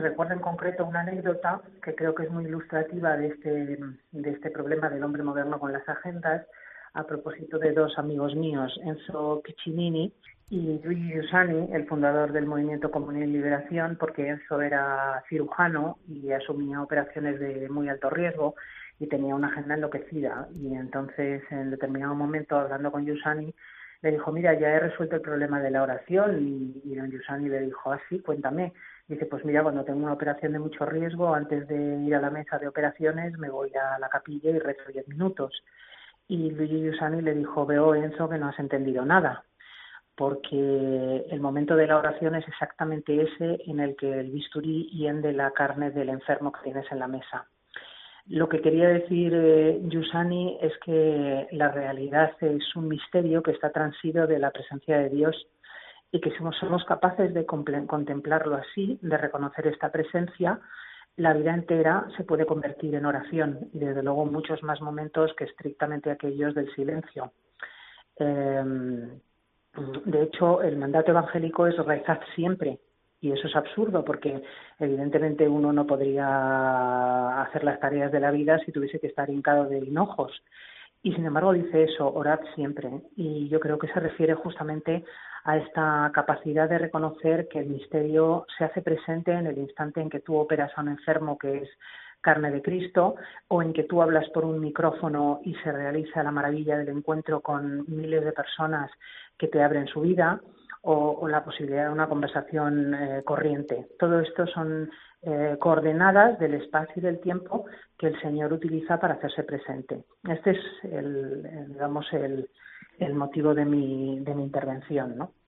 Recuerdo en concreto una anécdota que creo que es muy ilustrativa de este problema del hombre moderno con las agendas, a propósito de dos amigos míos, Enzo Piccinini y Luigi Giussani, el fundador del movimiento Comunión y Liberación, porque Enzo era cirujano y asumía operaciones de muy alto riesgo y tenía una agenda enloquecida. Y entonces, en determinado momento, hablando con Giussani, le dijo: mira, ya he resuelto el problema de la oración. Y don Giussani le dijo: sí, cuéntame. Dice: pues mira, cuando tengo una operación de mucho riesgo, antes de ir a la mesa de operaciones, me voy a la capilla y rezo 10 minutos. Y Luigi Giussani le dijo: veo, Enzo, que no has entendido nada, porque el momento de la oración es exactamente ese en el que el bisturí hiende la carne del enfermo que tienes en la mesa. Lo que quería decir Giussani es que la realidad es un misterio que está transido de la presencia de Dios, y que si somos capaces de contemplarlo así, de reconocer esta presencia, la vida entera se puede convertir en oración, y desde luego muchos más momentos que estrictamente aquellos del silencio. De hecho, el mandato evangélico es rezar siempre, y eso es absurdo porque evidentemente uno no podría hacer las tareas de la vida si tuviese que estar hincado de hinojos. Y sin embargo dice eso: orad siempre. Y yo creo que se refiere justamente a esta capacidad de reconocer que el misterio se hace presente en el instante en que tú operas a un enfermo que es carne de Cristo, o en que tú hablas por un micrófono y se realiza la maravilla del encuentro con miles de personas que te abren su vida, o la posibilidad de una conversación corriente. Todo esto son coordenadas del espacio y del tiempo que el Señor utiliza para hacerse presente. Este es el motivo de mi intervención, ¿no?